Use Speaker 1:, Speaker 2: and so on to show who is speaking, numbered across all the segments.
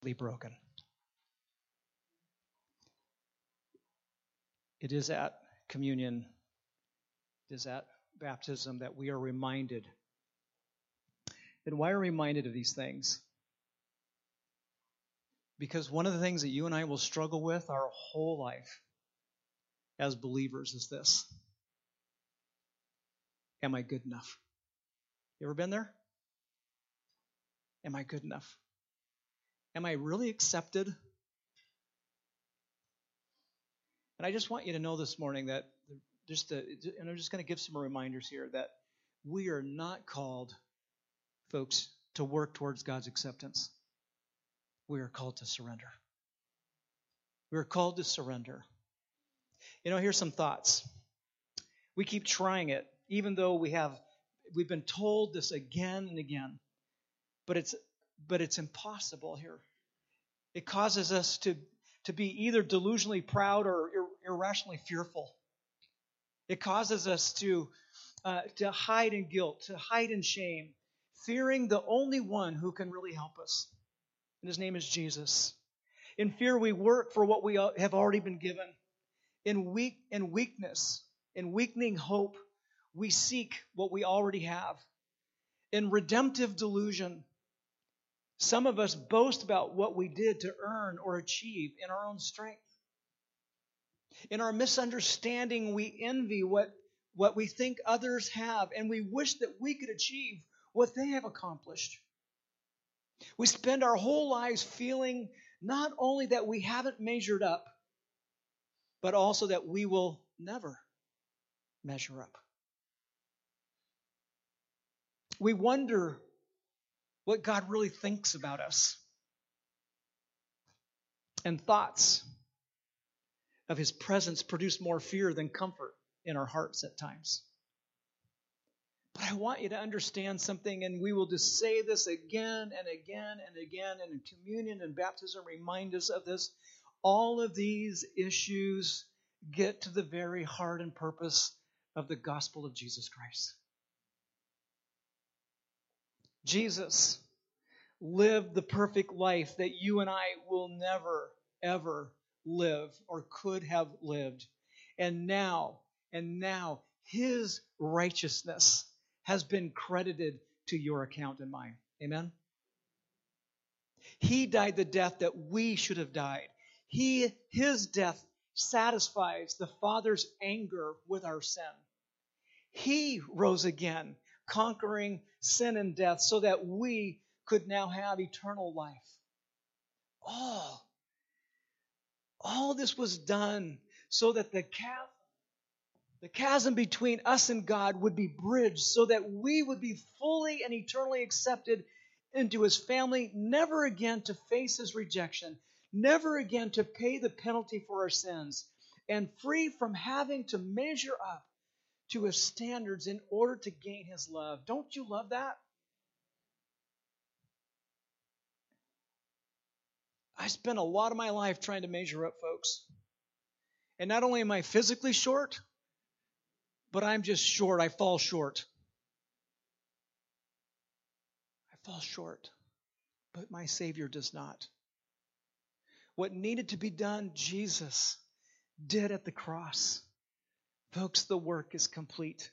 Speaker 1: broken. It is at communion, it is at baptism that we are reminded. And why are we reminded of these things? Because one of the things that you and I will struggle with our whole life as believers is this. Am I good enough? You ever been there? Am I good enough? Am I really accepted? And I just want you to know this morning that and I'm just going to give some reminders here that we are not called, folks, to work towards God's acceptance. We are called to surrender. We are called to surrender. Here's some thoughts. We keep trying it, even though we've been told this again and again. But it's impossible here. It causes us to be either delusionally proud or irrationally fearful. It causes us to hide in guilt, to hide in shame, fearing the only one who can really help us. And his name is Jesus. In fear, we work for what we have already been given. In weakness, in weakening hope, we seek what we already have. In redemptive delusion, some of us boast about what we did to earn or achieve in our own strength. In our misunderstanding, we envy what we think others have, and we wish that we could achieve what they have accomplished. We spend our whole lives feeling not only that we haven't measured up, but also that we will never measure up. We wonder what God really thinks about us. And thoughts of his presence produce more fear than comfort in our hearts at times. But I want you to understand something, and we will just say this again and again and again, and in communion and baptism remind us of this. All of these issues get to the very heart and purpose of the gospel of Jesus Christ. Jesus lived the perfect life that you and I will never, ever live or could have lived. And now, his righteousness has been credited to your account and mine. Amen? He died the death that we should have died. His death satisfies the Father's anger with our sin. He rose again, conquering sin and death so that we could now have eternal life. All this was done so that the chasm between us and God would be bridged, so that we would be fully and eternally accepted into his family, never again to face his rejection, never again to pay the penalty for our sins, and free from having to measure up to his standards in order to gain his love. Don't you love that? I spent a lot of my life trying to measure up, folks. And not only am I physically short, but I'm just short. I fall short. I fall short. But my Savior does not. What needed to be done, Jesus did at the cross. Folks, the work is complete.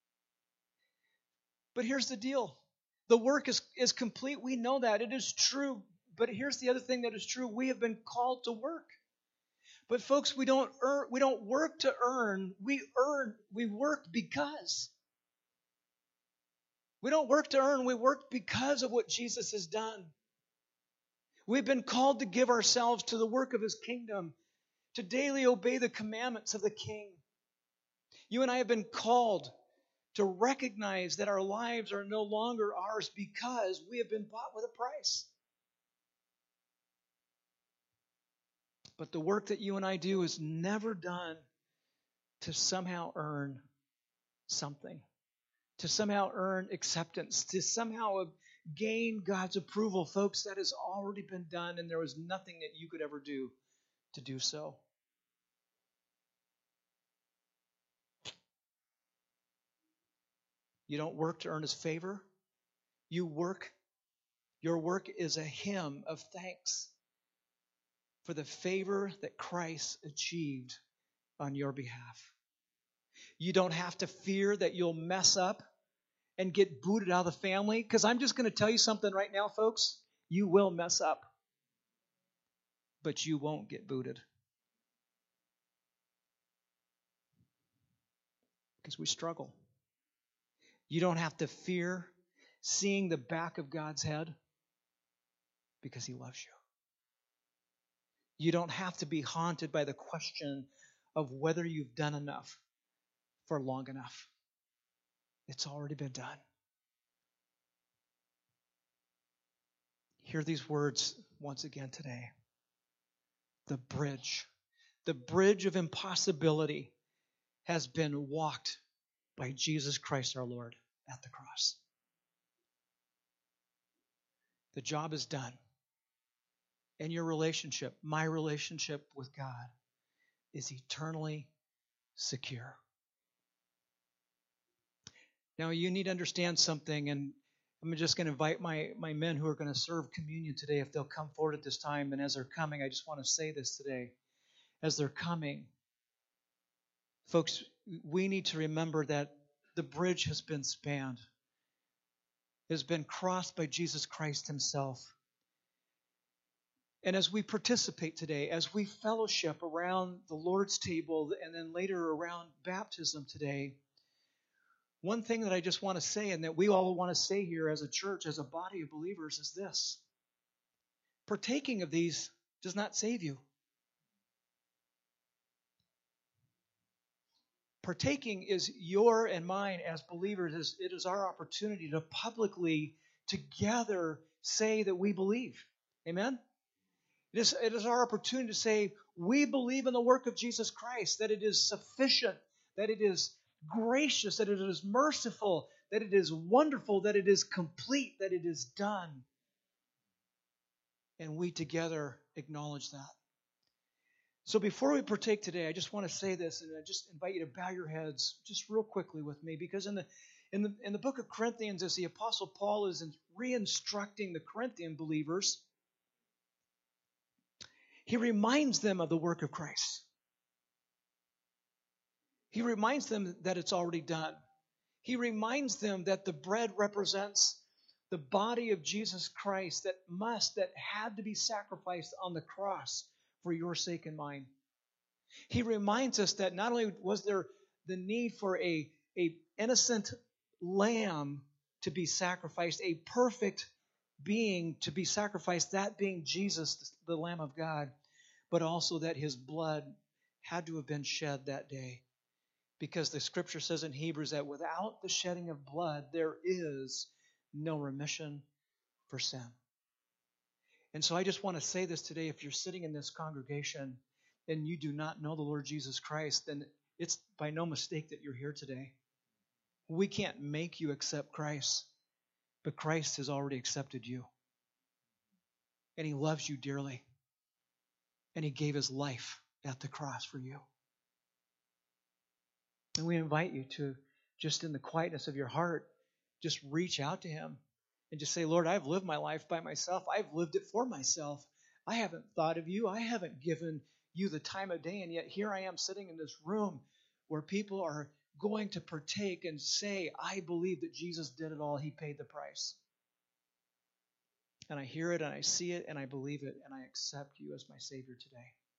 Speaker 1: But here's the deal. The work is complete. We know that. It is true. But here's the other thing that is true. We have been called to work. But folks, we don't work to earn. We work because. We don't work to earn. We work because of what Jesus has done. We've been called to give ourselves to the work of his kingdom, to daily obey the commandments of the King. You and I have been called to recognize that our lives are no longer ours because we have been bought with a price. But the work that you and I do is never done to somehow earn something, to somehow earn acceptance, to somehow gain God's approval. Folks, that has already been done, and there was nothing that you could ever do to do so. You don't work to earn his favor. Your work is a hymn of thanks for the favor that Christ achieved on your behalf. You don't have to fear that you'll mess up and get booted out of the family, because I'm just going to tell you something right now, folks. You will mess up, but you won't get booted. Because we struggle. You don't have to fear seeing the back of God's head, because He loves you. You don't have to be haunted by the question of whether you've done enough for long enough. It's already been done. Hear these words once again today. The bridge of impossibility has been walked by Jesus Christ our Lord at the cross. The job is done. And your relationship, my relationship with God, is eternally secure. Now, you need to understand something, and I'm just going to invite my men who are going to serve communion today, if they'll come forward at this time. And as they're coming, I just want to say this today. As they're coming, folks, we need to remember that the bridge has been spanned. It has been crossed by Jesus Christ Himself. And as we participate today, as we fellowship around the Lord's table and then later around baptism today, one thing that I just want to say, and that we all want to say here as a church, as a body of believers, is this. Partaking of these does not save you. Partaking is your and mine as believers. It is our opportunity to publicly, together, say that we believe. Amen? It is our opportunity to say we believe in the work of Jesus Christ, that it is sufficient, that it is gracious, that it is merciful, that it is wonderful, that it is complete, that it is done. And we together acknowledge that. So before we partake today, I just want to say this, and I just invite you to bow your heads just real quickly with me, because in the book of Corinthians, as the Apostle Paul is re-instructing the Corinthian believers, he reminds them of the work of Christ. He reminds them that it's already done. He reminds them that the bread represents the body of Jesus Christ that had to be sacrificed on the cross for your sake and mine. He reminds us that not only was there the need for a innocent lamb to be sacrificed, a perfect being to be sacrificed, that being Jesus, the Lamb of God, but also that His blood had to have been shed that day. Because the Scripture says in Hebrews that without the shedding of blood, there is no remission for sin. And so I just want to say this today. If you're sitting in this congregation and you do not know the Lord Jesus Christ, then it's by no mistake that you're here today. We can't make you accept Christ, but Christ has already accepted you. And He loves you dearly. And He gave His life at the cross for you. And we invite you to, just in the quietness of your heart, just reach out to Him and just say, Lord, I've lived my life by myself. I've lived it for myself. I haven't thought of you. I haven't given you the time of day. And yet here I am sitting in this room where people are going to partake and say, I believe that Jesus did it all. He paid the price. And I hear it and I see it and I believe it and I accept you as my Savior today.